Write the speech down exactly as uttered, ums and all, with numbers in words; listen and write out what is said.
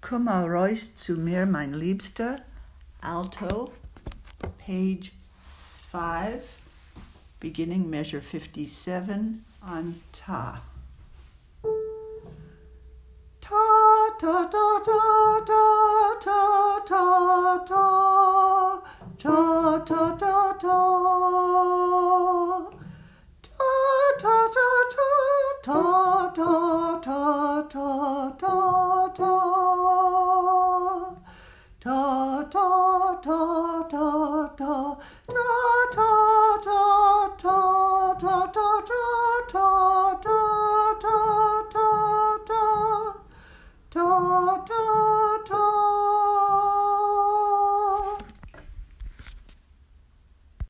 Kummer Reus zu mir, mein Liebster, alto, page five, beginning measure fifty-seven on ta. Ta ta ta ta ta ta ta ta ta ta ta ta ta ta ta ta ta